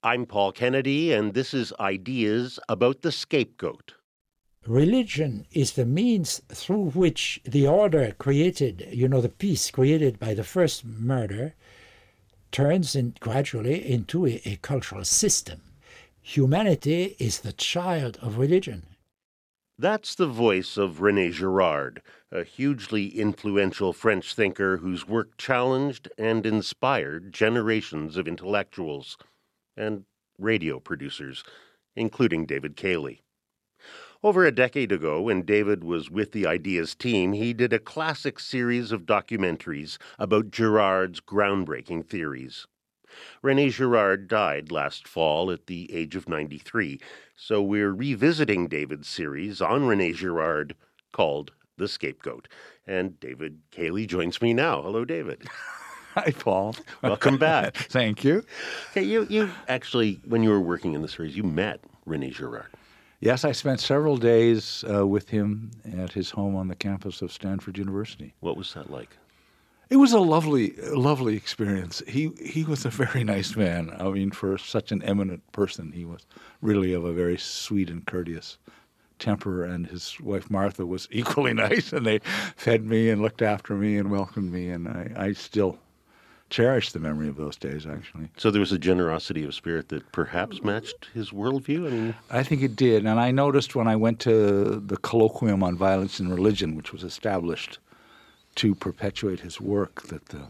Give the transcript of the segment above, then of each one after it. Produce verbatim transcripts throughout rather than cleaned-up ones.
I'm Paul Kennedy, and this is Ideas About the Scapegoat. Religion is the means through which the order created, you know, the peace created by the first murder, turns in gradually into a, a cultural system. Humanity is the child of religion. That's the voice of René Girard, a hugely influential French thinker whose work challenged and inspired generations of intellectuals and radio producers, including David Cayley. Over a decade ago, when David was with the Ideas team, he did a classic series of documentaries about Girard's groundbreaking theories. René Girard died last fall at the age of ninety-three, so we're revisiting David's series on René Girard called The Scapegoat. And David Cayley joins me now. Hello, David. Hi, Paul. Welcome back. Thank you. Okay, you, you actually, when you were working in the series, you met René Girard. Yes, I spent several days uh, with him at his home on the campus of Stanford University. What was that like? It was a lovely, lovely experience. He he was a very nice man. I mean, for such an eminent person, he was really of a very sweet and courteous temper, and his wife Martha was equally nice, and they fed me and looked after me and welcomed me, and I, I still cherish the memory of those days, actually. So there was a generosity of spirit that perhaps matched his worldview? I mean, I think it did, and I noticed when I went to the Colloquium on Violence and Religion, which was established to perpetuate his work, that the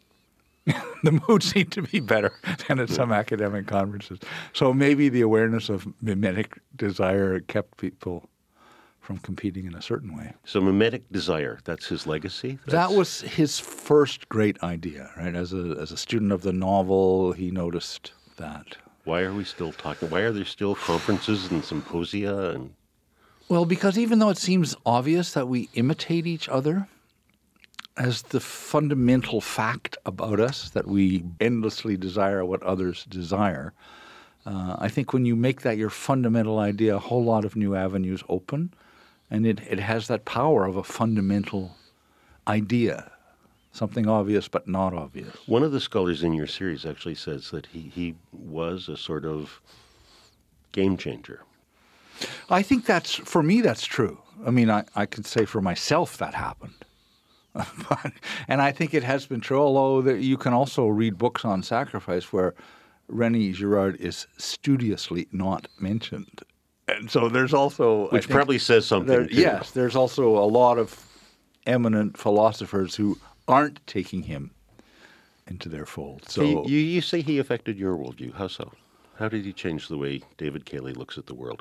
the mood seemed to be better than at some academic conferences. So maybe the awareness of mimetic desire kept people from competing in a certain way. So mimetic desire, that's his legacy? That's... That was his first great idea, right? As a as a student of the novel, he noticed that. Why are we still talking? Why are there still conferences and symposia? And Well, because even though it seems obvious that we imitate each other as the fundamental fact about us, that we endlessly desire what others desire, uh, I think when you make that your fundamental idea, a whole lot of new avenues open. And it, it has that power of a fundamental idea, something obvious but not obvious. One of the scholars in your series actually says that he, he was a sort of game changer. I think that's, for me, that's true. I mean, I, I could say for myself that happened. but, and I think it has been true, although that you can also read books on sacrifice where René Girard is studiously not mentioned. And so there's also... Which probably says something, there, too. Yes, there's also a lot of eminent philosophers who aren't taking him into their fold. So you, you, you say he affected your worldview. How so? How did he change the way David Cayley looks at the world?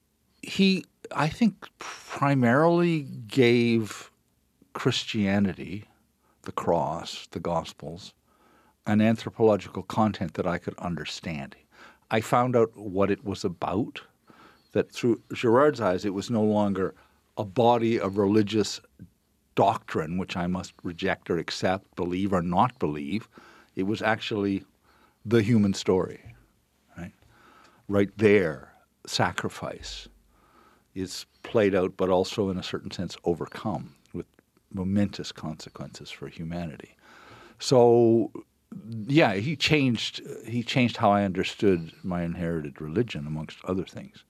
He, I think, primarily gave Christianity, the cross, the Gospels, an anthropological content that I could understand. I found out what it was about, that through Girard's eyes, it was no longer a body of religious doctrine, which I must reject or accept, believe or not believe. It was actually the human story, right? Right there, sacrifice is played out, but also in a certain sense overcome with momentous consequences for humanity. So, yeah, he changed, he changed how I understood my inherited religion, amongst other things.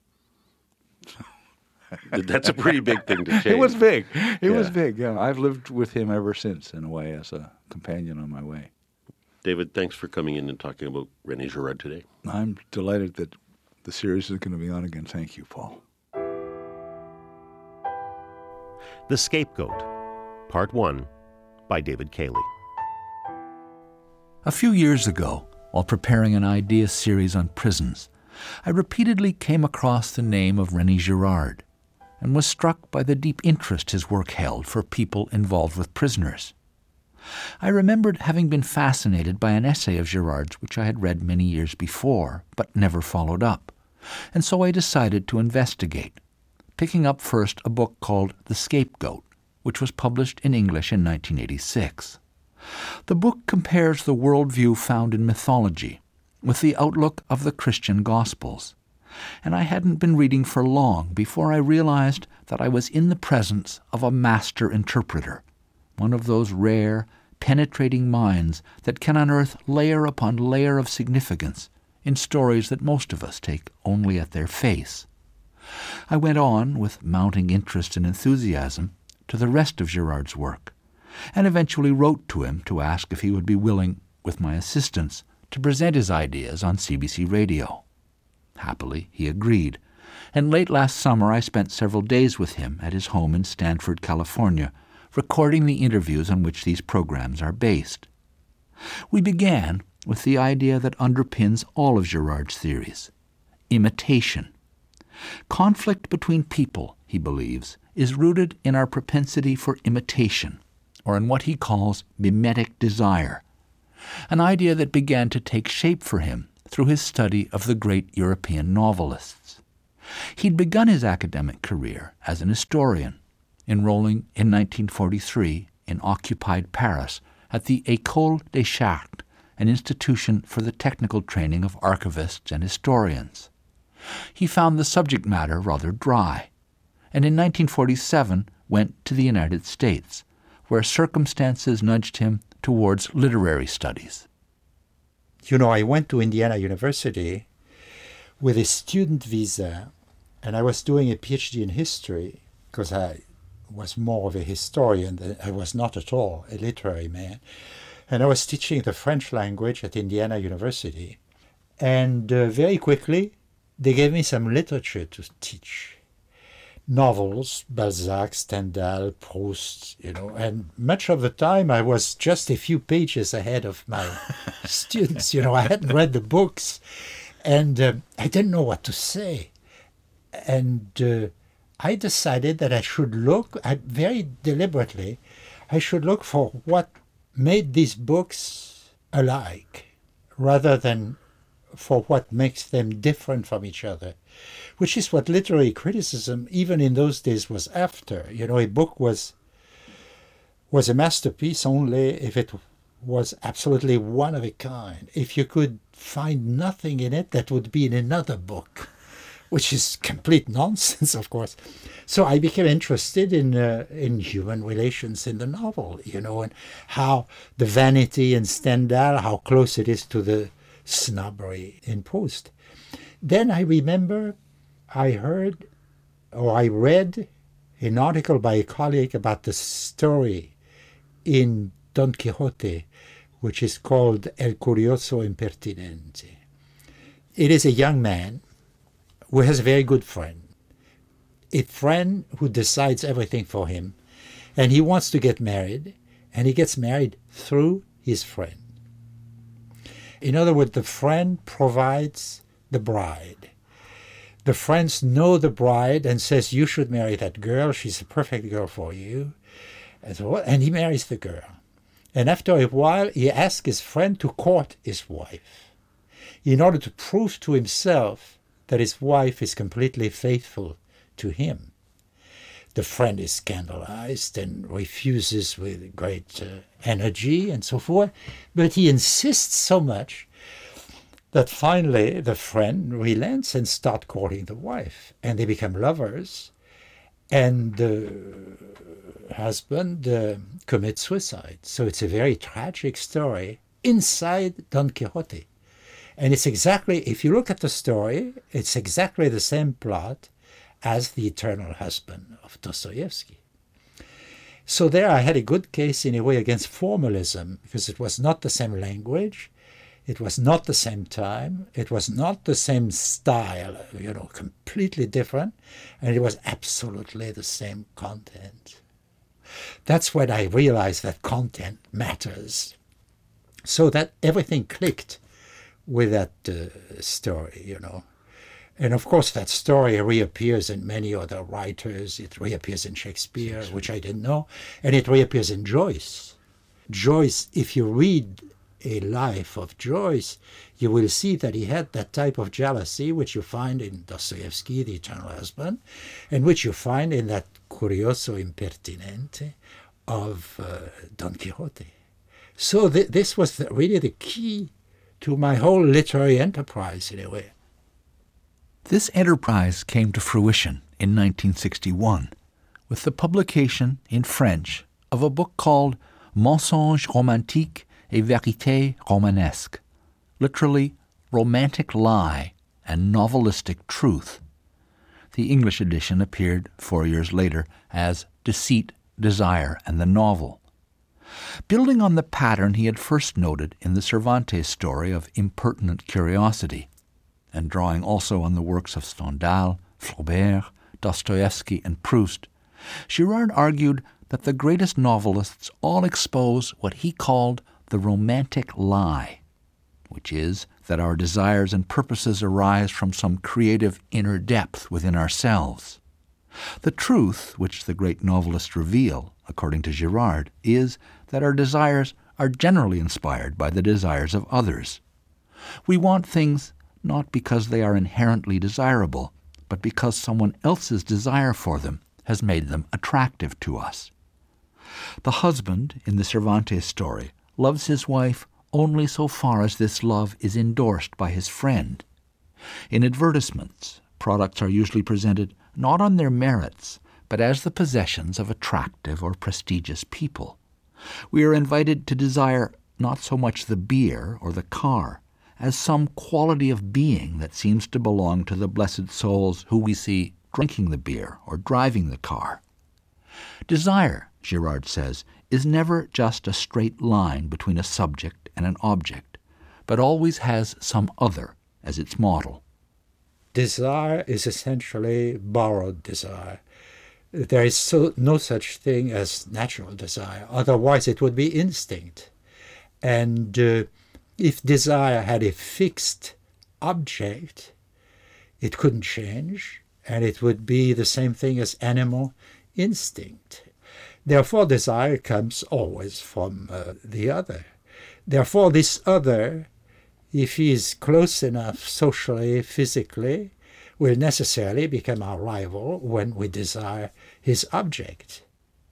That's a pretty big thing to change. It was big. It yeah. was big, yeah. I've lived with him ever since, in a way, as a companion on my way. David, thanks for coming in and talking about René Girard today. I'm delighted that the series is going to be on again. Thank you, Paul. The Scapegoat, Part one, by David Cayley. A few years ago, while preparing an idea series on prisons, I repeatedly came across the name of René Girard and was struck by the deep interest his work held for people involved with prisoners. I remembered having been fascinated by an essay of Girard's which I had read many years before, but never followed up, and so I decided to investigate, picking up first a book called The Scapegoat, which was published in English in nineteen eighty-six. The book compares the worldview found in mythology with the outlook of the Christian Gospels, and I hadn't been reading for long before I realized that I was in the presence of a master interpreter, one of those rare, penetrating minds that can unearth layer upon layer of significance in stories that most of us take only at their face. I went on, with mounting interest and enthusiasm, to the rest of Girard's work, and eventually wrote to him to ask if he would be willing, with my assistance, to present his ideas on C B C Radio. Happily, he agreed, and late last summer I spent several days with him at his home in Stanford, California, recording the interviews on which these programs are based. We began with the idea that underpins all of Girard's theories: imitation. Conflict between people, he believes, is rooted in our propensity for imitation, or in what he calls mimetic desire, an idea that began to take shape for him through his study of the great European novelists. He'd begun his academic career as an historian, enrolling in nineteen forty-three in occupied Paris at the École des Chartes, an institution for the technical training of archivists and historians. He found the subject matter rather dry, and in nineteen forty-seven went to the United States, where circumstances nudged him towards literary studies. You know, I went to Indiana University with a student visa, and I was doing a PhD in history because I was more of a historian than I was not at all a literary man. And I was teaching the French language at Indiana University. And uh, very quickly, they gave me some literature to teach. Novels, Balzac, Stendhal, Proust, you know, and much of the time I was just a few pages ahead of my students. You know, I hadn't read the books, and uh, I didn't know what to say. And uh, I decided that I should look, I, very deliberately, I should look for what made these books alike, rather than for what makes them different from each other, which is what literary criticism, even in those days, was after. You know, a book was was a masterpiece only if it was absolutely one of a kind. If you could find nothing in it that would be in another book, which is complete nonsense, of course. So I became interested in uh, in human relations in the novel, you know, and how the vanity in Stendhal, how close it is to the snobbery in Proust. Then I remember I heard or I read an article by a colleague about the story in Don Quixote, which is called El Curioso Impertinente. It is a young man who has a very good friend, a friend who decides everything for him, and he wants to get married, and he gets married through his friend. In other words, the friend provides the bride. The friends know the bride and says, you should marry that girl, she's a perfect girl for you. And, so, and he marries the girl. And after a while, he asks his friend to court his wife, in order to prove to himself that his wife is completely faithful to him. The friend is scandalized and refuses with great uh, energy and so forth, but he insists so much that finally the friend relents and starts courting the wife, and they become lovers, and the husband uh, commits suicide. So it's a very tragic story inside Don Quixote. And it's exactly, if you look at the story, it's exactly the same plot as The Eternal Husband of Dostoevsky. So there I had a good case in a way against formalism, because it was not the same language, it was not the same time, it was not the same style, you know, completely different, and it was absolutely the same content. That's when I realized that content matters. So that everything clicked with that uh, story, you know. And of course that story reappears in many other writers. It reappears in Shakespeare, which I didn't know, and it reappears in Joyce. Joyce, if you read a life of Joyce, you will see that he had that type of jealousy which you find in Dostoevsky, The Eternal Husband, and which you find in that Curioso Impertinente of uh, Don Quixote. So th- this was the, really the key to my whole literary enterprise in a way. This enterprise came to fruition in nineteen sixty-one with the publication in French of a book called Mensonges romantiques et vérités romanesques, literally Romantic Lie and Novelistic Truth. The English edition appeared four years later as Deceit, Desire, and the Novel. Building on the pattern he had first noted in the Cervantes story of impertinent curiosity, and drawing also on the works of Stendhal, Flaubert, Dostoevsky, and Proust, Girard argued that the greatest novelists all expose what he called the romantic lie, which is that our desires and purposes arise from some creative inner depth within ourselves. The truth, which the great novelists reveal, according to Girard, is that our desires are generally inspired by the desires of others. We want things not because they are inherently desirable, but because someone else's desire for them has made them attractive to us. The husband, in the Cervantes story, loves his wife only so far as this love is endorsed by his friend. In advertisements, products are usually presented not on their merits, but as the possessions of attractive or prestigious people. We are invited to desire not so much the beer or the car, as some quality of being that seems to belong to the blessed souls who we see drinking the beer or driving the car. Desire, Girard says, is never just a straight line between a subject and an object, but always has some other as its model. Desire is essentially borrowed desire. There is so, no such thing as natural desire. Otherwise, it would be instinct. And uh, if desire had a fixed object, it couldn't change, and it would be the same thing as animal instinct. Therefore, desire comes always from uh, the other. Therefore, this other, if he is close enough socially, physically, will necessarily become our rival when we desire his object.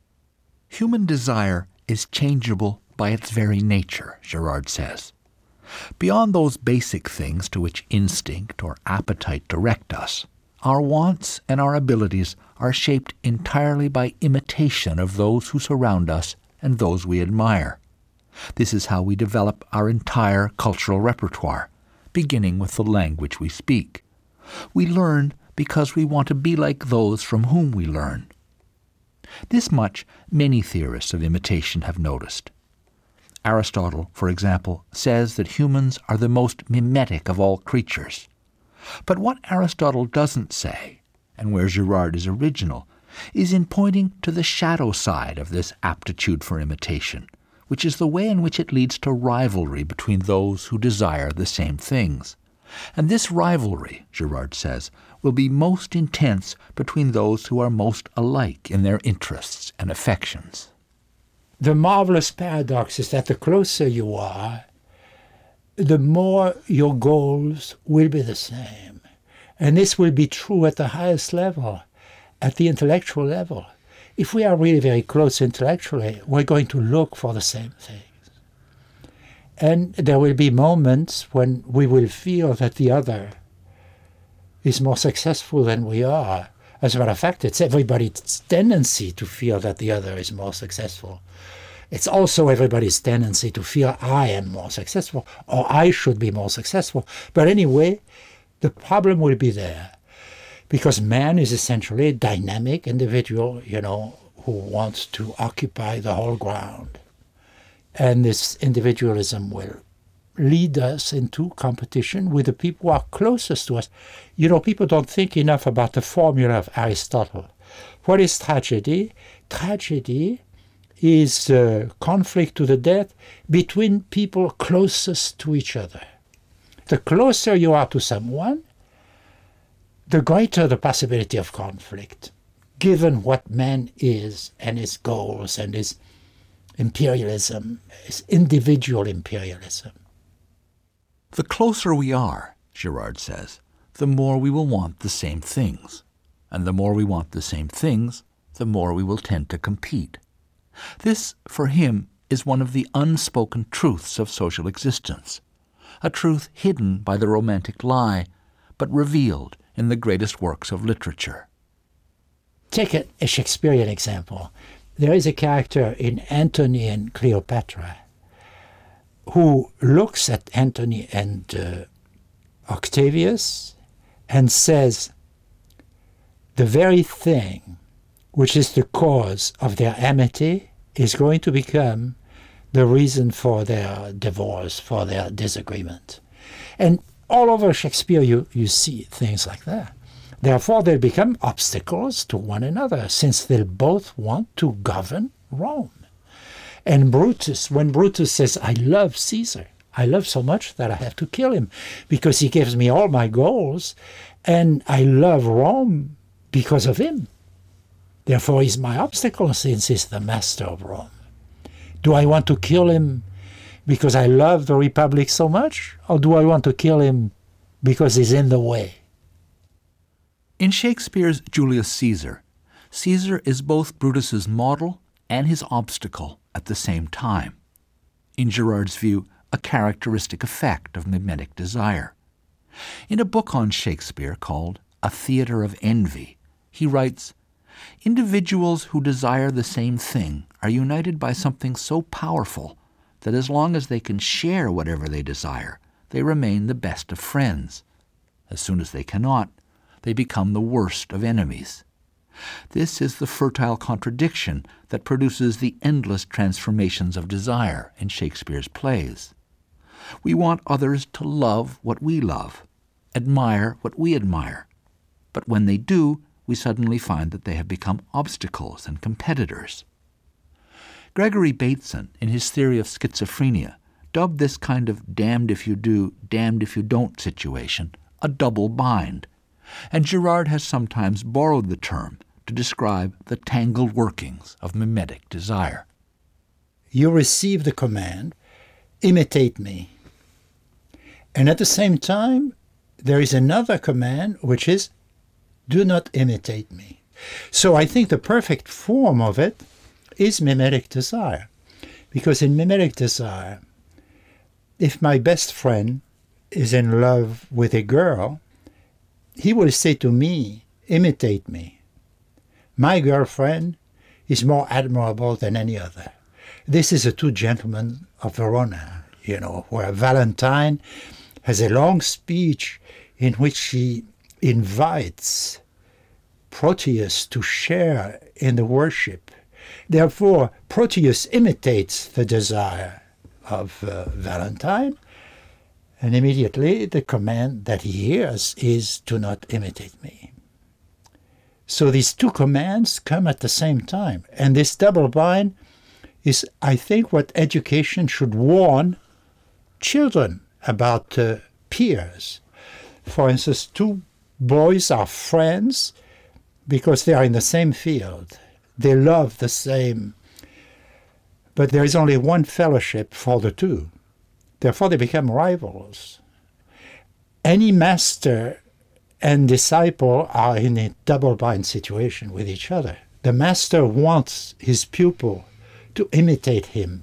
Human desire is changeable by its very nature, Girard says. Beyond those basic things to which instinct or appetite direct us, our wants and our abilities are shaped entirely by imitation of those who surround us and those we admire. This is how we develop our entire cultural repertoire, beginning with the language we speak. We learn because we want to be like those from whom we learn. This much many theorists of imitation have noticed. Aristotle, for example, says that humans are the most mimetic of all creatures. But what Aristotle doesn't say, and where Girard is original, is in pointing to the shadow side of this aptitude for imitation, which is the way in which it leads to rivalry between those who desire the same things. And this rivalry, Girard says, will be most intense between those who are most alike in their interests and affections. The marvelous paradox is that the closer you are, the more your goals will be the same. And this will be true at the highest level, at the intellectual level. If we are really very close intellectually, we're going to look for the same things. And there will be moments when we will feel that the other is more successful than we are. As a matter of fact, it's everybody's tendency to feel that the other is more successful. It's also everybody's tendency to feel I am more successful, or I should be more successful. But anyway, the problem will be there, because man is essentially a dynamic individual, you know, who wants to occupy the whole ground. And this individualism will lead us into competition with the people who are closest to us. You know, people don't think enough about the formula of Aristotle. What is tragedy? Tragedy is uh, conflict to the death between people closest to each other. The closer you are to someone, the greater the possibility of conflict, given what man is and his goals and his imperialism, his individual imperialism. The closer we are, Girard says, the more we will want the same things. And the more we want the same things, the more we will tend to compete. This, for him, is one of the unspoken truths of social existence, a truth hidden by the romantic lie, but revealed in the greatest works of literature. Take a, a Shakespearean example. There is a character in Antony and Cleopatra who looks at Antony and uh, Octavius and says, the very thing which is the cause of their amity is going to become the reason for their divorce, for their disagreement. And all over Shakespeare you, you see things like that. Therefore, they become obstacles to one another, since they both want to govern Rome. And Brutus, when Brutus says, I love Caesar, I love so much that I have to kill him because he gives me all my goals, and I love Rome because of him. Therefore, he's my obstacle since he's the master of Rome. Do I want to kill him because I love the Republic so much, or do I want to kill him because he's in the way? In Shakespeare's Julius Caesar, Caesar is both Brutus's model and his obstacle at the same time. In Girard's view, a characteristic effect of mimetic desire. In a book on Shakespeare called A Theatre of Envy, he writes, individuals who desire the same thing are united by something so powerful that as long as they can share whatever they desire, they remain the best of friends. As soon as they cannot, they become the worst of enemies. This is the fertile contradiction that produces the endless transformations of desire in Shakespeare's plays. We want others to love what we love, admire what we admire, but when they do, we suddenly find that they have become obstacles and competitors. Gregory Bateson, in his theory of schizophrenia, dubbed this kind of damned if you do, damned if you don't situation a double bind, and Girard has sometimes borrowed the term to describe the tangled workings of mimetic desire. You receive the command, imitate me. And at the same time, there is another command, which is, do not imitate me. So I think the perfect form of it is mimetic desire. Because in mimetic desire, if my best friend is in love with a girl, he will say to me, imitate me. My girlfriend is more admirable than any other. This is the Two Gentlemen of Verona, you know, where Valentine has a long speech in which she invites Proteus to share in the worship. Therefore, Proteus imitates the desire of uh, Valentine, and immediately the command that he hears is, do not imitate me. So these two commands come at the same time, and this double bind is, I think, what education should warn children about uh, peers. For instance, two boys are friends because they are in the same field. They love the same, but there is only one fellowship for the two. Therefore, they become rivals. Any master and disciple are in a double-bind situation with each other. The master wants his pupil to imitate him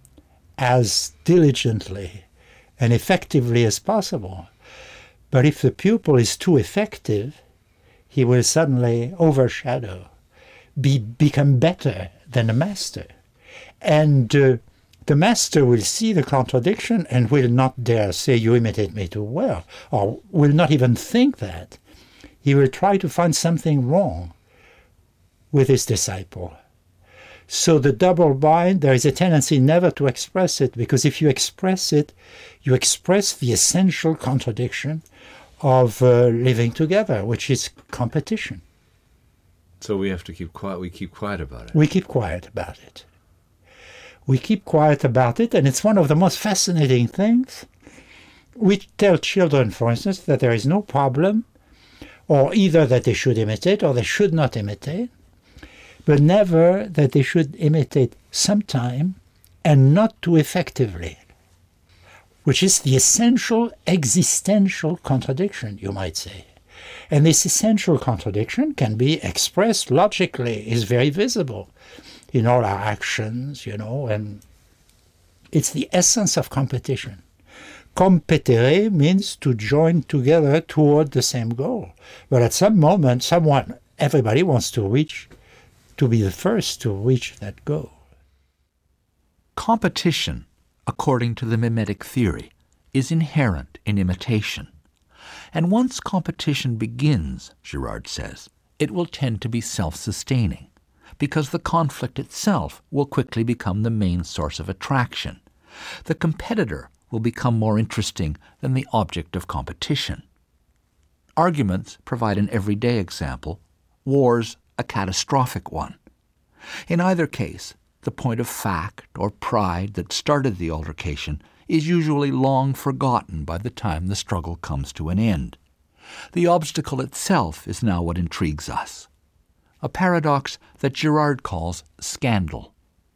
as diligently and effectively as possible. But if the pupil is too effective, he will suddenly overshadow, be, become better than the master. And uh, the master will see the contradiction and will not dare say, you imitate me too well, or will not even think that. He will try to find something wrong with his disciple. So the double bind, there is a tendency never to express it, because if you express it, you express the essential contradiction of uh, living together, which is competition. So we have to keep quiet. We keep quiet about it. We keep quiet about it. We keep quiet about it, and it's one of the most fascinating things. We tell children, for instance, that there is no problem, or either that they should imitate or they should not imitate, but never that they should imitate sometime and not too effectively, which is the essential existential contradiction, you might say. And this essential contradiction can be expressed logically, is very visible in all our actions, you know, and it's the essence of competition. Competere means to join together toward the same goal. But at some moment, someone, everybody wants to reach, to be the first to reach that goal. Competition, according to the mimetic theory, is inherent in imitation. And once competition begins, Girard says, it will tend to be self-sustaining, because the conflict itself will quickly become the main source of attraction. The competitor will become more interesting than the object of competition. Arguments provide an everyday example, wars a catastrophic one. In either case, the point of fact or pride that started the altercation is usually long forgotten by the time the struggle comes to an end. The obstacle itself is now what intrigues us, a paradox that Girard calls scandal.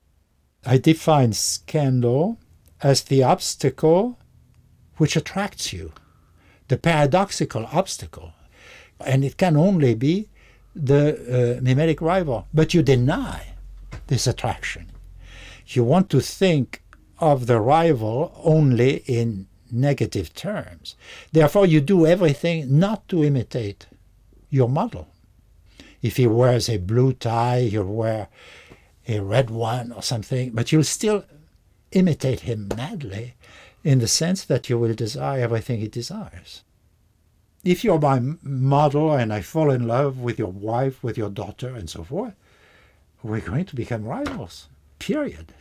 I define scandal as the obstacle which attracts you, the paradoxical obstacle. And it can only be the uh, mimetic rival. But you deny this attraction. You want to think of the rival only in negative terms. Therefore, you do everything not to imitate your model. If he wears a blue tie, you'll wear a red one or something, but you'll still imitate him madly in the sense that you will desire everything he desires. If you're my model and I fall in love with your wife, with your daughter, and so forth, we're going to become rivals, period.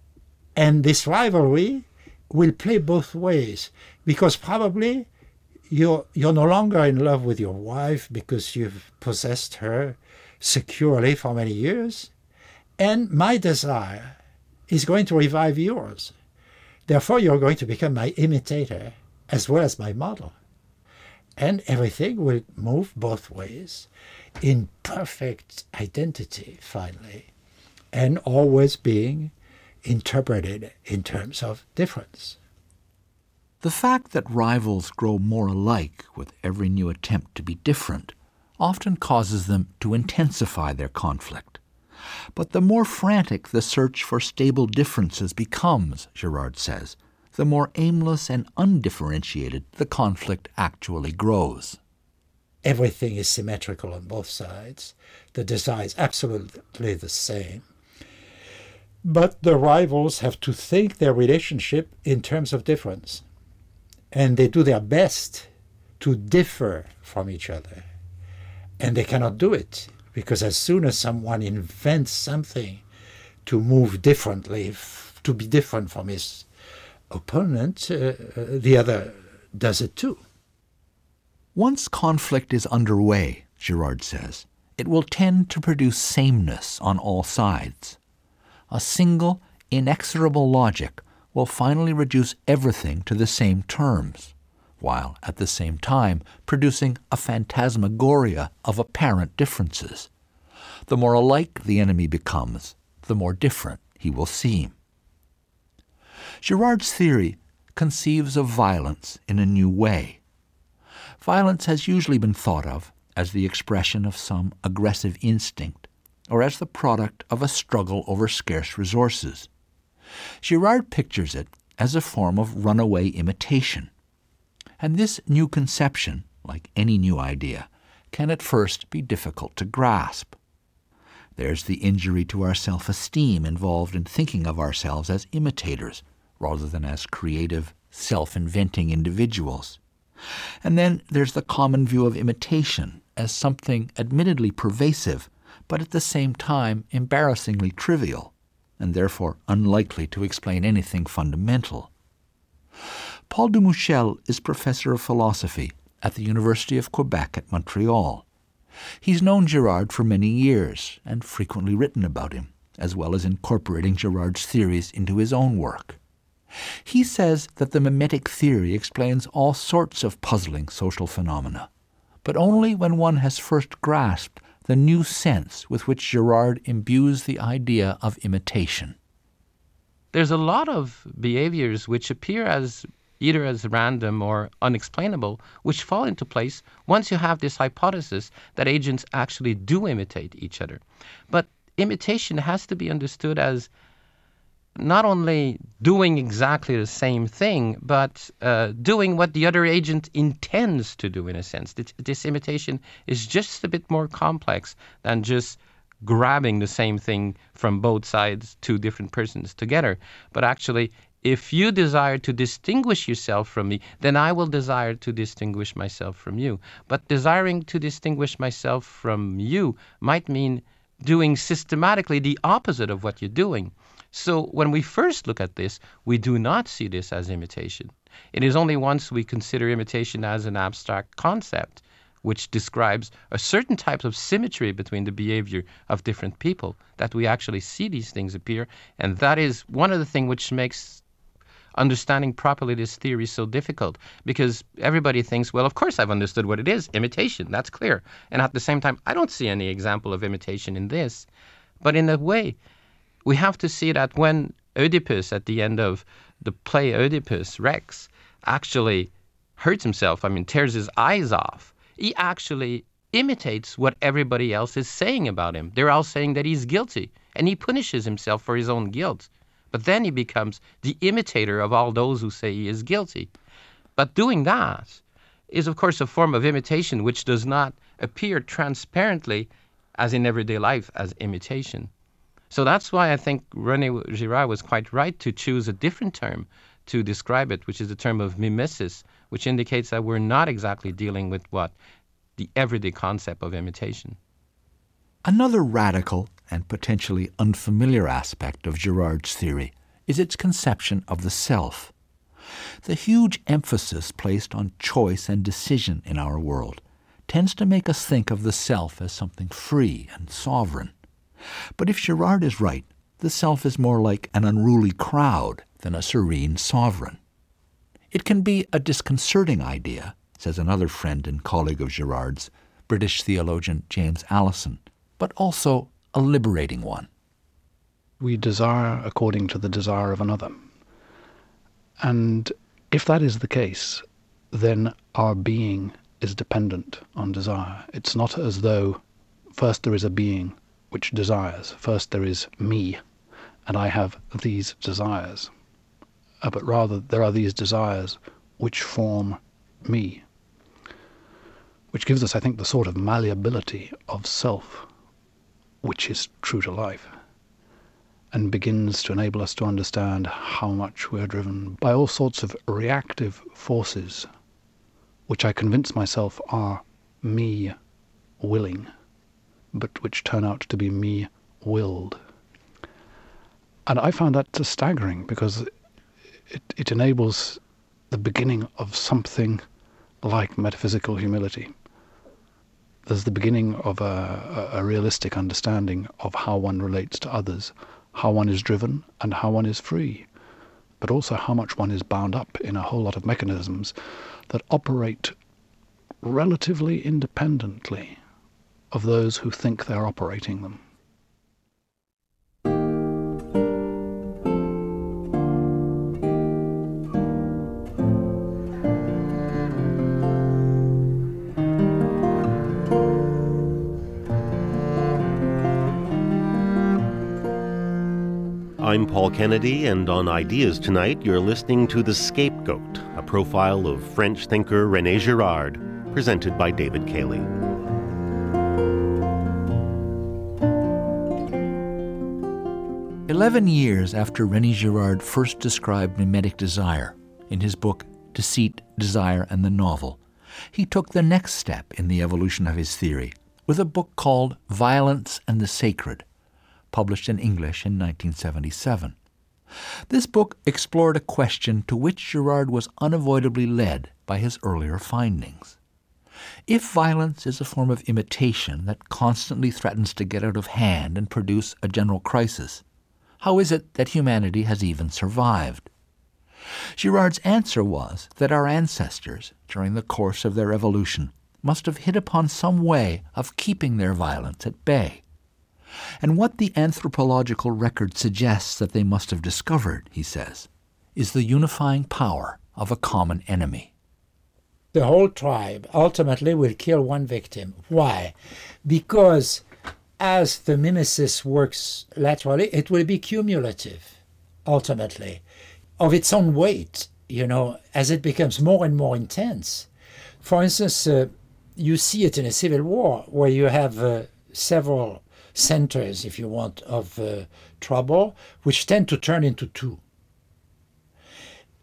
And this rivalry will play both ways, because probably you're, you're no longer in love with your wife because you've possessed her securely for many years, and my desire is going to revive yours. Therefore, you're going to become my imitator as well as my model. And everything will move both ways in perfect identity, finally, and always being interpreted in terms of difference. The fact that rivals grow more alike with every new attempt to be different often causes them to intensify their conflict. But the more frantic the search for stable differences becomes, Girard says, the more aimless and undifferentiated the conflict actually grows. Everything is symmetrical on both sides. The desire is absolutely the same. But the rivals have to think their relationship in terms of difference. And they do their best to differ from each other. And they cannot do it, because as soon as someone invents something to move differently, f- to be different from his opponent, uh, the other does it too. Once conflict is underway, Girard says, it will tend to produce sameness on all sides. A single, inexorable logic will finally reduce everything to the same terms, while at the same time producing a phantasmagoria of apparent differences. The more alike the enemy becomes, the more different he will seem. Girard's theory conceives of violence in a new way. Violence has usually been thought of as the expression of some aggressive instinct, or as the product of a struggle over scarce resources. Girard pictures it as a form of runaway imitation. And this new conception, like any new idea, can at first be difficult to grasp. There's the injury to our self-esteem involved in thinking of ourselves as imitators rather than as creative, self-inventing individuals. And then there's the common view of imitation as something admittedly pervasive, but at the same time embarrassingly trivial, and therefore unlikely to explain anything fundamental. Paul Dumouchel is professor of philosophy at the University of Quebec at Montreal. He's known Girard for many years and frequently written about him, as well as incorporating Girard's theories into his own work. He says that the mimetic theory explains all sorts of puzzling social phenomena, but only when one has first grasped the new sense with which Girard imbues the idea of imitation. There's a lot of behaviors which appear as either as random or unexplainable, which fall into place once you have this hypothesis that agents actually do imitate each other. But imitation has to be understood as not only doing exactly the same thing, but uh, doing what the other agent intends to do, in a sense. This, this imitation is just a bit more complex than just grabbing the same thing from both sides, two different persons together. But actually, if you desire to distinguish yourself from me, then I will desire to distinguish myself from you. But desiring to distinguish myself from you might mean doing systematically the opposite of what you're doing. So when we first look at this, we do not see this as imitation. It is only once we consider imitation as an abstract concept, which describes a certain type of symmetry between the behavior of different people, that we actually see these things appear. And that is one of the things which makes understanding properly this theory so difficult, because everybody thinks, well, of course I've understood what it is, imitation, that's clear. And at the same time, I don't see any example of imitation in this. But in a way, we have to see that when Oedipus, at the end of the play Oedipus Rex, actually hurts himself, I mean, tears his eyes off, he actually imitates what everybody else is saying about him. They're all saying that he's guilty, and he punishes himself for his own guilt. But then he becomes the imitator of all those who say he is guilty. But doing that is, of course, a form of imitation which does not appear transparently, as in everyday life, as imitation. So that's why I think René Girard was quite right to choose a different term to describe it, which is the term of mimesis, which indicates that we're not exactly dealing with what the everyday concept of imitation. Another radical and potentially unfamiliar aspect of Girard's theory is its conception of the self. The huge emphasis placed on choice and decision in our world tends to make us think of the self as something free and sovereign. But if Girard is right, the self is more like an unruly crowd than a serene sovereign. It can be a disconcerting idea, says another friend and colleague of Girard's, British theologian James Allison, but also a liberating one. We desire according to the desire of another. And if that is the case, then our being is dependent on desire. It's not as though first there is a being which desires. First there is me, and I have these desires. Uh, but rather there are these desires which form me, which gives us, I think, the sort of malleability of self which is true to life, and begins to enable us to understand how much we're driven by all sorts of reactive forces, which I convince myself are me willing, but which turn out to be me willed. And I found that staggering, because it, it enables the beginning of something like metaphysical humility. There's the beginning of a, a realistic understanding of how one relates to others, how one is driven and how one is free, but also how much one is bound up in a whole lot of mechanisms that operate relatively independently of those who think they're operating them. I'm Paul Kennedy, and on Ideas Tonight, you're listening to The Scapegoat, a profile of French thinker René Girard, presented by David Cayley. Eleven years after René Girard first described mimetic desire in his book Deceit, Desire, and the Novel, he took the next step in the evolution of his theory with a book called Violence and the Sacred, published in English in nineteen seventy-seven. This book explored a question to which Girard was unavoidably led by his earlier findings. If violence is a form of imitation that constantly threatens to get out of hand and produce a general crisis, how is it that humanity has even survived? Girard's answer was that our ancestors, during the course of their evolution, must have hit upon some way of keeping their violence at bay. And what the anthropological record suggests that they must have discovered, he says, is the unifying power of a common enemy. The whole tribe ultimately will kill one victim. Why? Because as the mimesis works laterally, it will be cumulative, ultimately, of its own weight, you know, as it becomes more and more intense. For instance, uh, you see it in a civil war where you have uh, several centers, if you want, of uh, trouble, which tend to turn into two.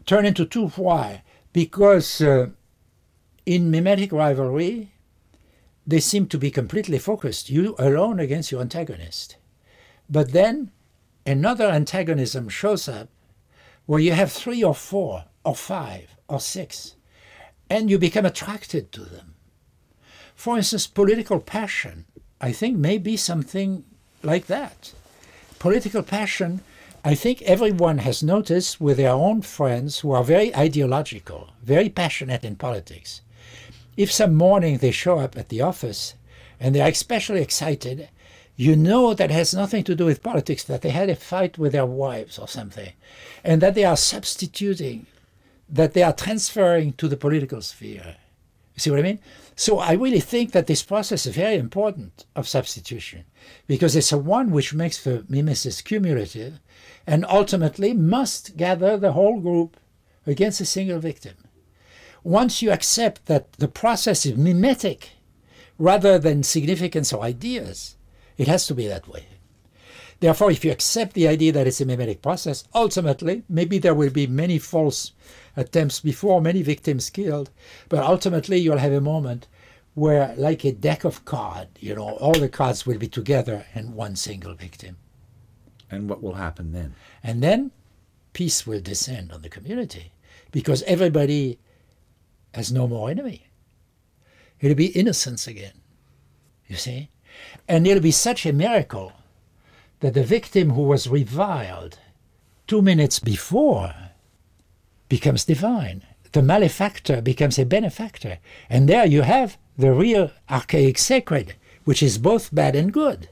turn into two. Why? Because uh, in mimetic rivalry, they seem to be completely focused, you alone against your antagonist. But then another antagonism shows up where you have three or four or five or six, and you become attracted to them. For instance, political passion, I think, may be something like that. Political passion, I think everyone has noticed with their own friends who are very ideological, very passionate in politics. If some morning they show up at the office and they are especially excited, you know that has nothing to do with politics, that they had a fight with their wives or something, and that they are substituting, that they are transferring to the political sphere. You see what I mean? So I really think that this process is very important of substitution, because it's a one which makes the mimesis cumulative and ultimately must gather the whole group against a single victim. Once you accept that the process is mimetic rather than significance or ideas, it has to be that way. Therefore, if you accept the idea that it's a mimetic process, ultimately, maybe there will be many false attempts before, many victims killed, but ultimately you'll have a moment where, like a deck of cards, you know, all the cards will be together and one single victim. And what will happen then? And then peace will descend on the community, because everybody has no more enemy. It'll be innocence again, you see? And it'll be such a miracle that the victim who was reviled two minutes before becomes divine. The malefactor becomes a benefactor. And there you have the real archaic sacred, which is both bad and good.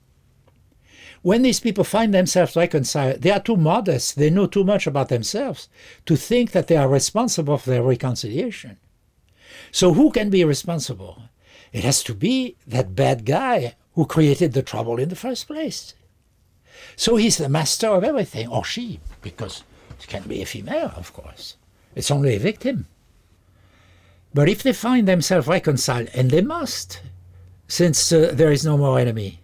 When these people find themselves reconciled, they are too modest, they know too much about themselves to think that they are responsible for their reconciliation. So who can be responsible? It has to be that bad guy who created the trouble in the first place. So he's the master of everything, or she, because it can be a female, of course. It's only a victim. But if they find themselves reconciled, and they must, since uh, there is no more enemy,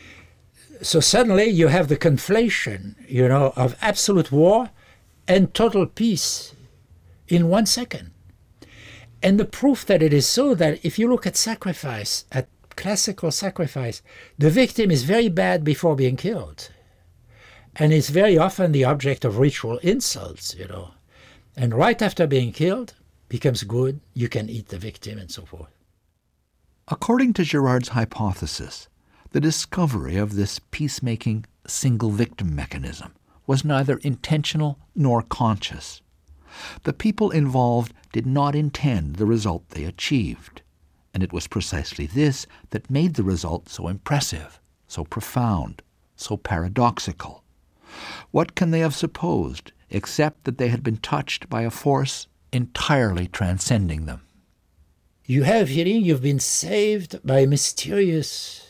so suddenly you have the conflation, you know, of absolute war and total peace in one second. And the proof that it is so, that if you look at sacrifice, at classical sacrifice, the victim is very bad before being killed. And is very often the object of ritual insults, you know. And right after being killed, becomes good, you can eat the victim and so forth. According to Girard's hypothesis, the discovery of this peacemaking single victim mechanism was neither intentional nor conscious. The people involved did not intend the result they achieved, and it was precisely this that made the result so impressive, so profound, so paradoxical. What can they have supposed except that they had been touched by a force entirely transcending them? You have a feeling you've been saved by a mysterious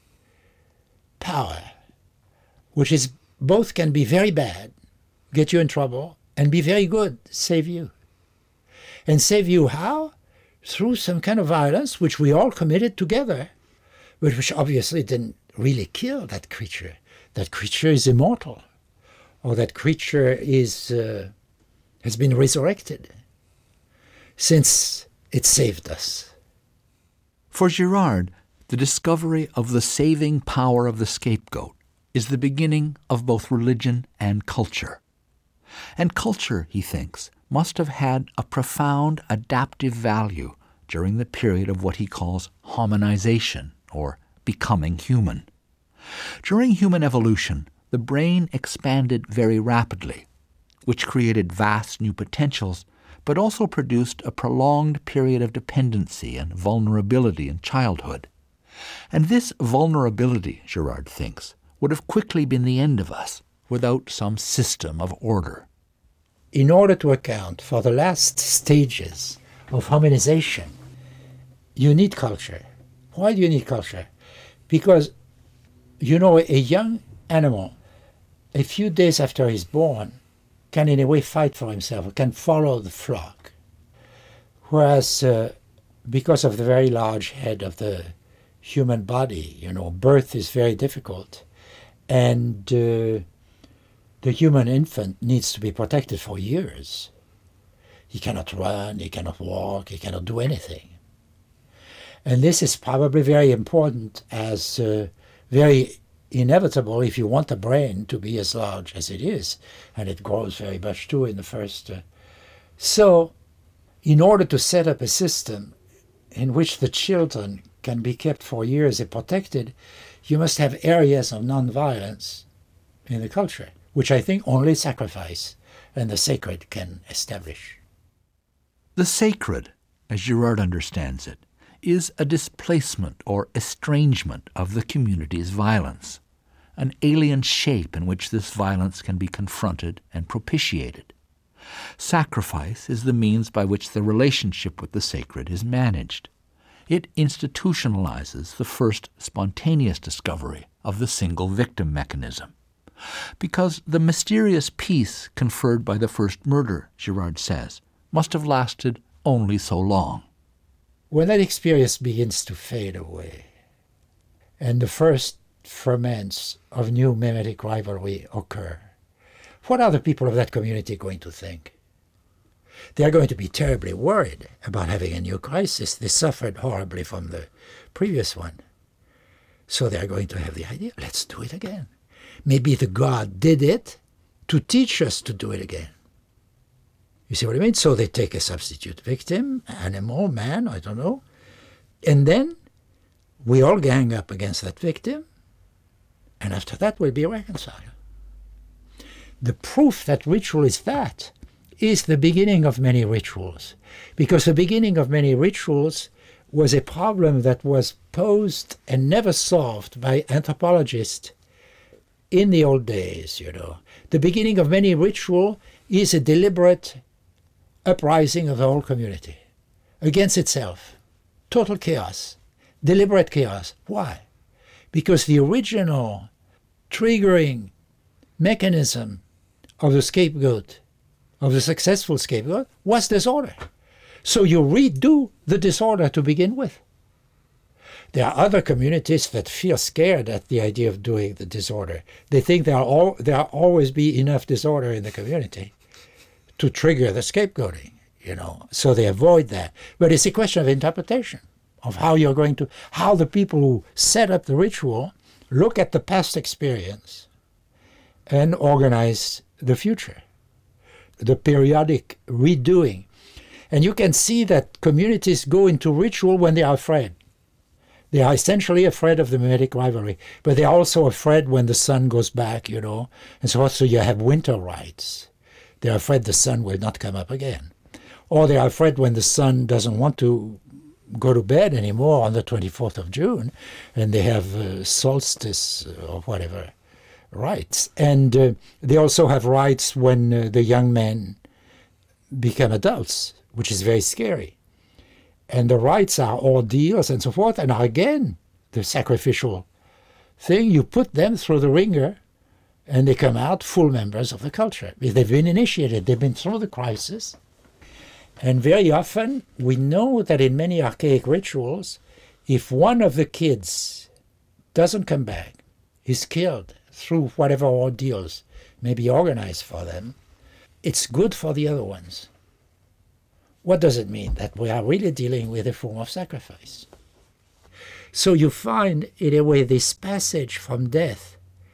power, which is both can be very bad, get you in trouble, and be very good, save you. And save you how? Through some kind of violence which we all committed together, but which obviously didn't really kill that creature. That creature is immortal, or that creature is uh, has been resurrected, since it saved us. For Girard, the discovery of the saving power of the scapegoat is the beginning of both religion and culture. And culture, he thinks, must have had a profound adaptive value during the period of what he calls hominization, or becoming human. During human evolution, the brain expanded very rapidly, which created vast new potentials, but also produced a prolonged period of dependency and vulnerability in childhood. And this vulnerability, Girard thinks, would have quickly been the end of us without some system of order. In order to account for the last stages of hominization, you need culture. Why do you need culture? Because, you know, a young animal, a few days after he's born, can in a way fight for himself, can follow the flock. Whereas, uh, because of the very large head of the human body, you know, birth is very difficult, and uh, the human infant needs to be protected for years. He cannot run, he cannot walk, he cannot do anything. And this is probably very important, as uh, very inevitable if you want the brain to be as large as it is, and it grows very much too in the first. Uh, so, in order to set up a system in which the children can be kept for years and protected, you must have areas of non-violence in the culture, which I think only sacrifice and the sacred can establish. The sacred, as Girard understands it, is a displacement or estrangement of the community's violence, an alien shape in which this violence can be confronted and propitiated. Sacrifice is the means by which the relationship with the sacred is managed. It institutionalizes the first spontaneous discovery of the single victim mechanism. Because the mysterious peace conferred by the first murder, Girard says, must have lasted only so long. When that experience begins to fade away, and the first ferments of new mimetic rivalry occur, what are the people of that community going to think? They are going to be terribly worried about having a new crisis. They suffered horribly from the previous one. So they are going to have the idea, let's do it again. Maybe the God did it to teach us to do it again. You see what I mean? So they take a substitute victim, animal, man, I don't know, and then we all gang up against that victim, and after that we'll be reconciled. The proof that ritual is that is the beginning of many rituals, because the beginning of many rituals was a problem that was posed and never solved by anthropologists in the old days, you know. The beginning of many ritual is a deliberate uprising of the whole community against itself. Total chaos, deliberate chaos. Why? Because the original triggering mechanism of the scapegoat, of the successful scapegoat, was disorder. So you redo the disorder to begin with. There are other communities that feel scared at the idea of doing the disorder. They think there will always be enough disorder in the community to trigger the scapegoating, you know, so they avoid that. But it's a question of interpretation, of how you're going to, how the people who set up the ritual look at the past experience and organize the future, the periodic redoing. And you can see that communities go into ritual when they are afraid. They are essentially afraid of the mimetic rivalry, but they're also afraid when the sun goes back, you know, and so on. So you have winter rites. They're afraid the sun will not come up again. Or they are afraid when the sun doesn't want to go to bed anymore on the twenty-fourth of June, and they have uh, solstice or whatever rites. And uh, they also have rites when uh, the young men become adults, which is very scary. And the rites are ordeals and so forth, and are again the sacrificial thing. You put them through the ringer, and they come out full members of the culture. They've been initiated, they've been through the crisis. And very often, we know that in many archaic rituals, if one of the kids doesn't come back, is killed through whatever ordeals may be organized for them, it's good for the other ones. What does it mean? That we are really dealing with a form of sacrifice. So you find, in a way, this passage from death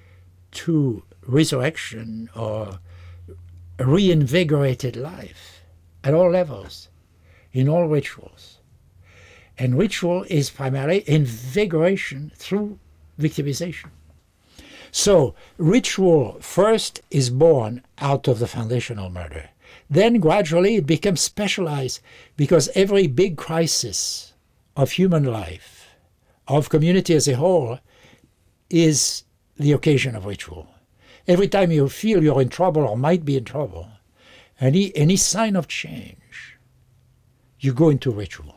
to resurrection or reinvigorated life at all levels, in all rituals. And ritual is primarily invigoration through victimization. So ritual first is born out of the foundational murder. Then gradually it becomes specialized, because every big crisis of human life, of community as a whole, is the occasion of ritual. Every time you feel you're in trouble or might be in trouble, any, any sign of change, you go into ritual.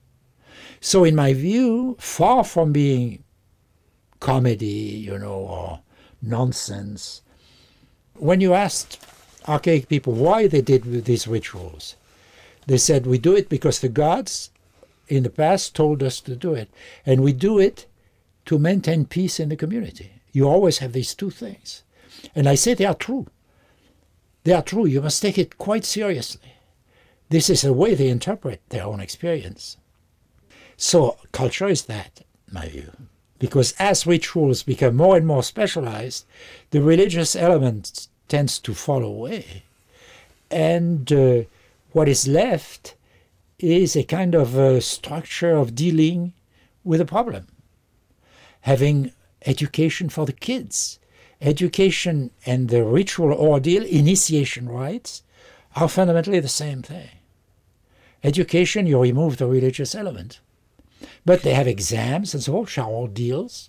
So in my view, far from being comedy, you know, or nonsense, when you asked archaic people why they did these rituals, they said, we do it because the gods in the past told us to do it, and we do it to maintain peace in the community. You always have these two things. And I say they are true. They are true. You must take it quite seriously. This is the way they interpret their own experience. So culture is that, in my view. Because as rituals become more and more specialized, the religious element tends to fall away. And uh, what is left is a kind of a structure of dealing with a problem. Having education for the kids. Education and the ritual ordeal, initiation rites, are fundamentally the same thing. Education, you remove the religious element. But they have exams and so on, which are ordeals.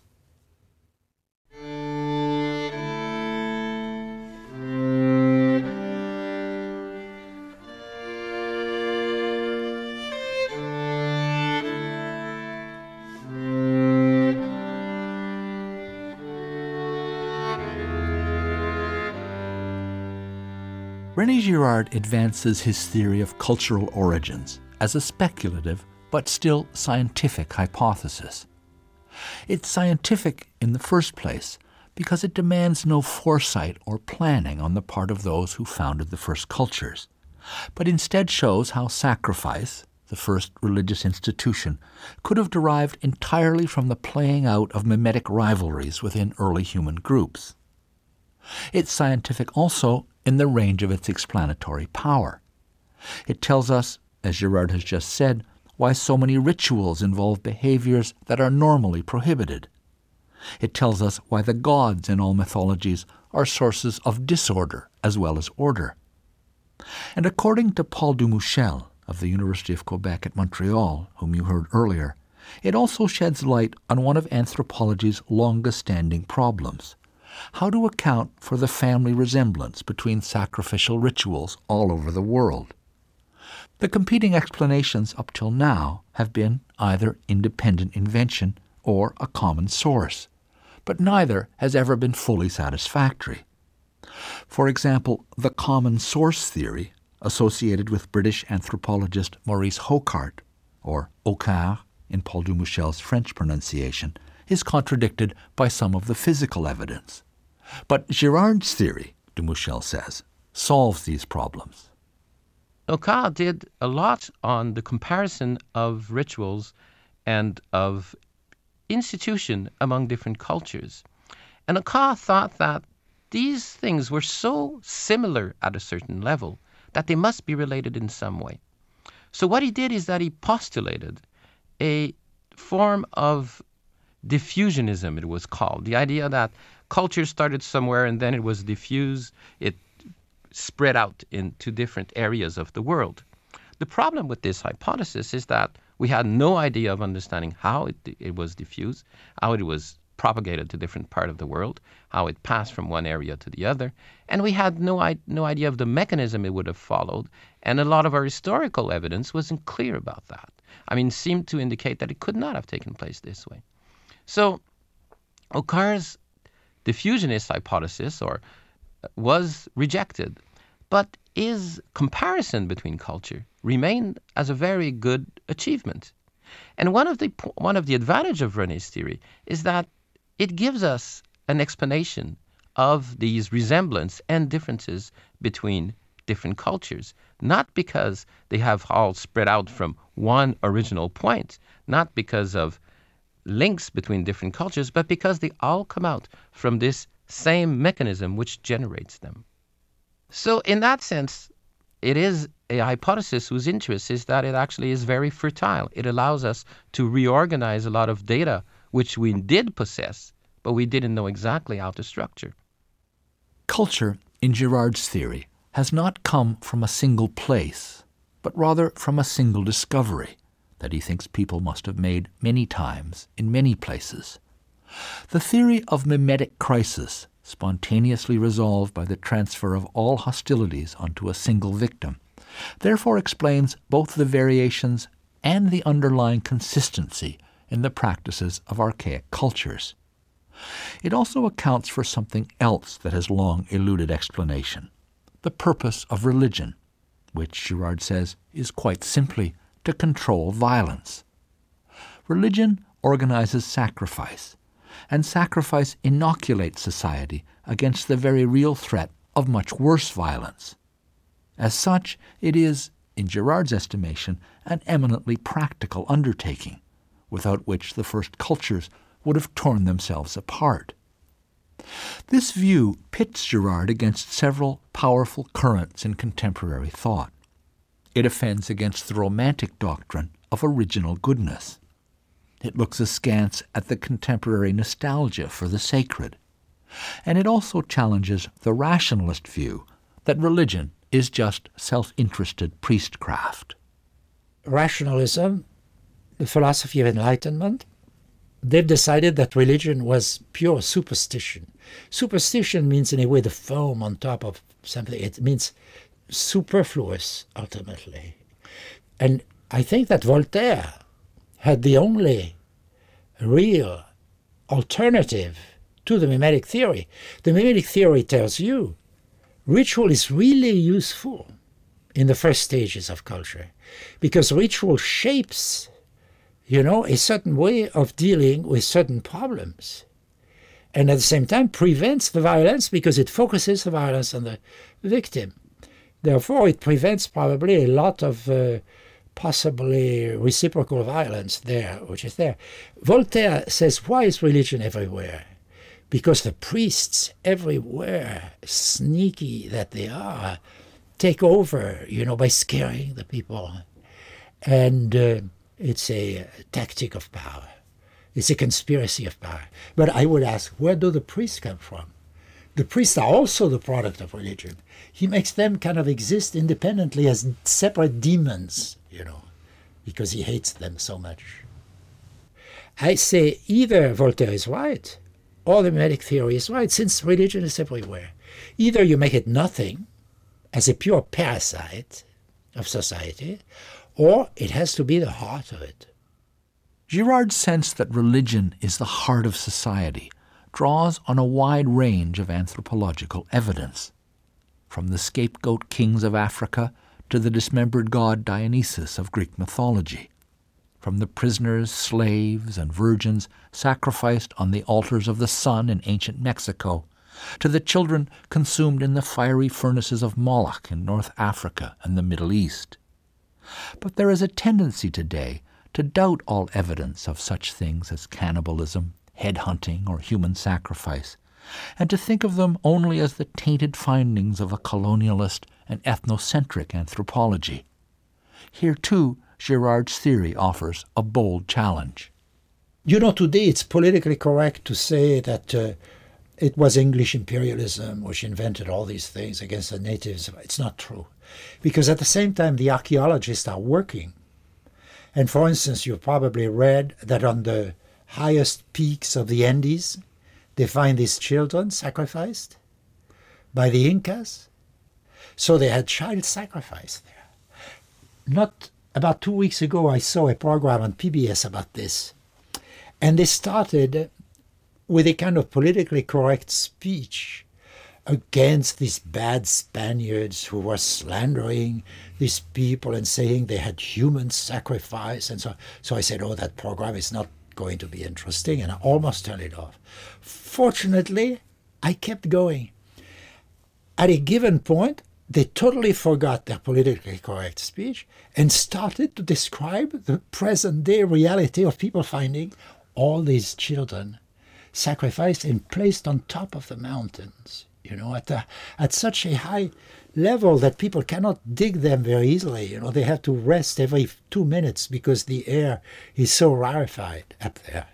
René Girard advances his theory of cultural origins as a speculative but still scientific hypothesis. It's scientific in the first place because it demands no foresight or planning on the part of those who founded the first cultures, but instead shows how sacrifice, the first religious institution, could have derived entirely from the playing out of mimetic rivalries within early human groups. It's scientific also in the range of its explanatory power. It tells us, as Girard has just said, why so many rituals involve behaviors that are normally prohibited. It tells us why the gods in all mythologies are sources of disorder as well as order. And according to Paul Dumichel of the University of Quebec at Montreal, whom you heard earlier, it also sheds light on one of anthropology's longest-standing problems: how to account for the family resemblance between sacrificial rituals all over the world. The competing explanations up till now have been either independent invention or a common source, but neither has ever been fully satisfactory. For example, the common source theory, associated with British anthropologist Maurice Hocquart, or Hocquart in Paul Dumichel's French pronunciation, is contradicted by some of the physical evidence. But Girard's theory, Dumichel says, solves these problems. Hocquart did a lot on the comparison of rituals and of institution among different cultures. And Hocquart thought that these things were so similar at a certain level that they must be related in some way. So what he did is that he postulated a form of diffusionism, it was called. The idea that culture started somewhere and then it was diffused, it spread out into different areas of the world. The problem with this hypothesis is that we had no idea of understanding how it, it was diffused, how it was propagated to different parts of the world, how it passed from one area to the other, and we had no, no idea of the mechanism it would have followed, and a lot of our historical evidence wasn't clear about that. I mean, seemed to indicate that it could not have taken place this way. So Hocquart's diffusionist hypothesis or was rejected, but his comparison between culture remained as a very good achievement. And one of the one of the advantages of René's theory is that it gives us an explanation of these resemblance and differences between different cultures, not because they have all spread out from one original point, not because of links between different cultures, but because they all come out from this same mechanism which generates them. So in that sense, it is a hypothesis whose interest is that it actually is very fertile. It allows us to reorganize a lot of data which we did possess, but we didn't know exactly how to structure. Culture, in Girard's theory, has not come from a single place, but rather from a single discovery that he thinks people must have made many times in many places. The theory of mimetic crisis, spontaneously resolved by the transfer of all hostilities onto a single victim, therefore explains both the variations and the underlying consistency in the practices of archaic cultures. It also accounts for something else that has long eluded explanation, the purpose of religion, which, Girard says, is quite simply to control violence. Religion organizes sacrifice, and sacrifice inoculates society against the very real threat of much worse violence. As such, it is, in Girard's estimation, an eminently practical undertaking, without which the first cultures would have torn themselves apart. This view pits Girard against several powerful currents in contemporary thought. It offends against the romantic doctrine of original goodness. It looks askance at the contemporary nostalgia for the sacred. And it also challenges the rationalist view that religion is just self-interested priestcraft. Rationalism, the philosophy of enlightenment, they've decided that religion was pure superstition. Superstition means, in a way, the foam on top of something. It means superfluous, ultimately. And I think that Voltaire had the only real alternative to the mimetic theory. The mimetic theory tells you ritual is really useful in the first stages of culture because ritual shapes, you know, a certain way of dealing with certain problems. And at the same time prevents the violence because it focuses the violence on the victim. Therefore, it prevents probably a lot of uh, possibly reciprocal violence there, which is there. Voltaire says, why is religion everywhere? Because the priests everywhere, sneaky that they are, take over, you know, by scaring the people. And uh, it's a tactic of power. It's a conspiracy of power. But I would ask, where do the priests come from? The priests are also the product of religion. He makes them kind of exist independently as separate demons, you know, because he hates them so much. I say either Voltaire is right or the mimetic theory is right, since religion is everywhere. Either you make it nothing as a pure parasite of society, or it has to be the heart of it. Girard's sense that religion is the heart of society draws on a wide range of anthropological evidence, from the scapegoat kings of Africa to the dismembered god Dionysus of Greek mythology, from the prisoners, slaves, and virgins sacrificed on the altars of the sun in ancient Mexico, to the children consumed in the fiery furnaces of Moloch in North Africa and the Middle East. But there is a tendency today to doubt all evidence of such things as cannibalism, headhunting, or human sacrifice, and to think of them only as the tainted findings of a colonialist and ethnocentric anthropology. Here, too, Girard's theory offers a bold challenge. You know, today it's politically correct to say that uh, it was English imperialism which invented all these things against the natives. It's not true. Because at the same time, the archaeologists are working. And for instance, you've probably read that on the highest peaks of the Andes, they find these children sacrificed by the Incas. So they had child sacrifice there. Not about two weeks ago, I saw a program on P B S about this. And they started with a kind of politically correct speech against these bad Spaniards who were slandering these people and saying they had human sacrifice. And so, so I said, oh, that program is not going to be interesting, and I almost turned it off. Fortunately, I kept going. At a given point, they totally forgot their politically correct speech and started to describe the present-day reality of people finding all these children sacrificed and placed on top of the mountains, you know, at, a, at such a high level that people cannot dig them very easily. You know, they have to rest every two minutes because the air is so rarefied up there.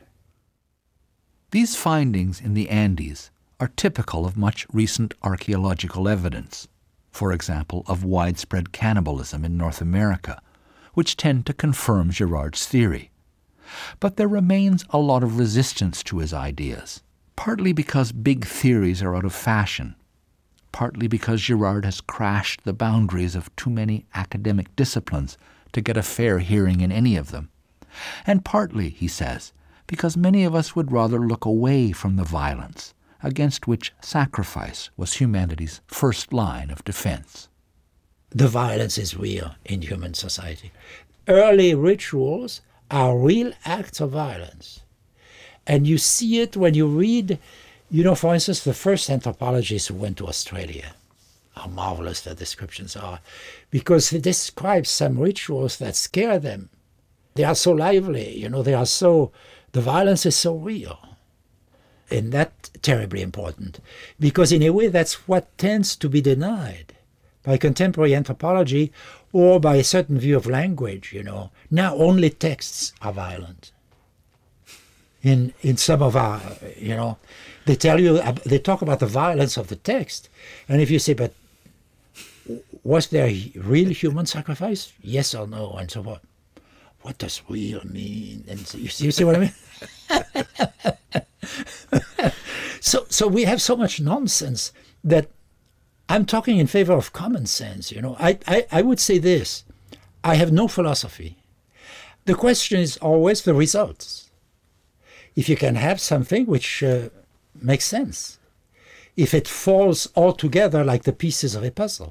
These findings in the Andes are typical of much recent archaeological evidence, for example, of widespread cannibalism in North America, which tend to confirm Girard's theory. But there remains a lot of resistance to his ideas, partly because big theories are out of fashion, partly because Girard has crashed the boundaries of too many academic disciplines to get a fair hearing in any of them, and partly, he says, because many of us would rather look away from the violence against which sacrifice was humanity's first line of defense. The violence is real in human society. Early rituals are real acts of violence. And you see it when you read, you know, for instance, the first anthropologist who went to Australia, how marvelous their descriptions are, because they describe some rituals that scare them. They are so lively, you know, they are so, the violence is so real. And that's terribly important, because in a way that's what tends to be denied by contemporary anthropology or by a certain view of language, you know. Now only texts are violent. In in some of our, you know, they tell you, they talk about the violence of the text. And if you say, but was there real human sacrifice? Yes or no? And so what? What does real mean? And so you, see, you see what I mean? so so we have so much nonsense that I'm talking in favor of common sense, you know. I, I, I would say this. I have no philosophy. The question is always the results. If you can have something which uh, makes sense. If it falls all together like the pieces of a puzzle.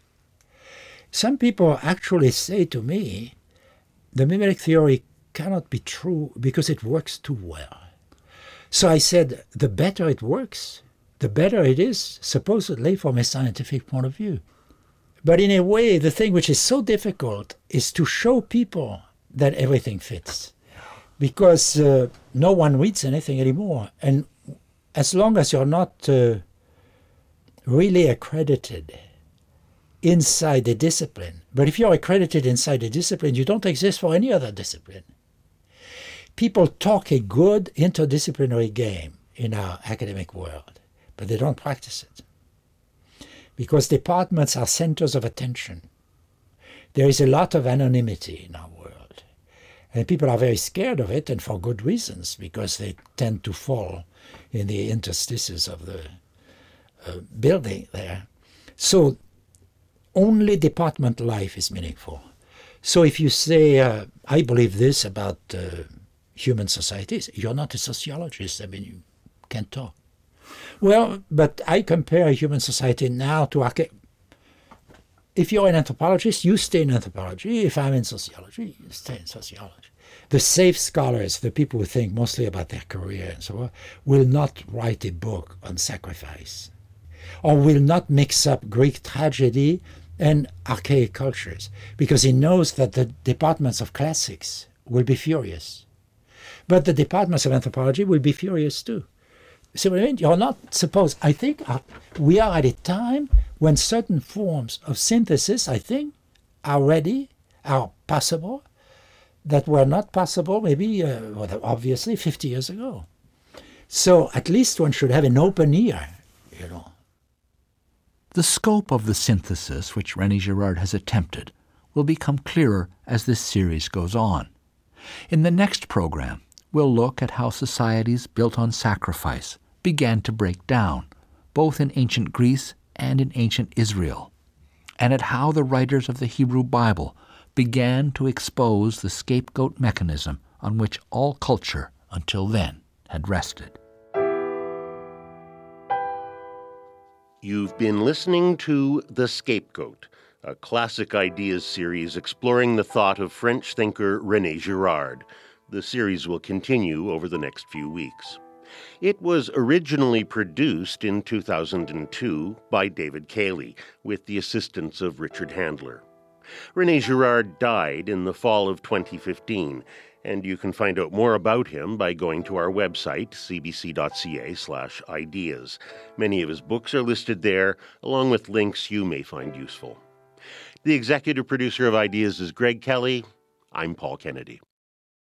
Some people actually say to me, the mimetic theory cannot be true because it works too well. So I said, the better it works, the better it is, supposedly from a scientific point of view. But in a way, the thing which is so difficult is to show people that everything fits. Because uh, no one reads anything anymore. And as long as you're not uh, really accredited inside a discipline, but if you're accredited inside a discipline, you don't exist for any other discipline. People talk a good interdisciplinary game in our academic world, but they don't practice it. Because departments are centers of attention. There is a lot of anonymity in our world. And people are very scared of it, and for good reasons, because they tend to fall in the interstices of the uh, building there. So only department life is meaningful. So if you say, uh, I believe this about uh, human societies, you're not a sociologist. I mean, you can't talk. Well, but I compare human society now to archaea. If you're an anthropologist, you stay in anthropology. If I'm in sociology, you stay in sociology. The safe scholars, the people who think mostly about their career and so on, will not write a book on sacrifice, or will not mix up Greek tragedy and archaic cultures, because he knows that the departments of classics will be furious. But the departments of anthropology will be furious too. See what I mean? You're not supposed, I think uh, we are at a time when certain forms of synthesis, I think, are ready, are possible, that were not possible maybe, uh, well, obviously, fifty years ago. So at least one should have an open ear, you know. The scope of the synthesis which René Girard has attempted will become clearer as this series goes on. In the next program, we'll look at how societies built on sacrifice began to break down, both in ancient Greece and in ancient Israel, and at how the writers of the Hebrew Bible began to expose the scapegoat mechanism on which all culture until then had rested. You've been listening to The Scapegoat, a classic ideas series exploring the thought of French thinker René Girard. The series will continue over the next few weeks. It was originally produced in two thousand two by David Cayley, with the assistance of Richard Handler. René Girard died in the fall of twenty fifteen, and you can find out more about him by going to our website, c b c dot c a slash ideas. Many of his books are listed there, along with links you may find useful. The executive producer of Ideas is Greg Kelly. I'm Paul Kennedy.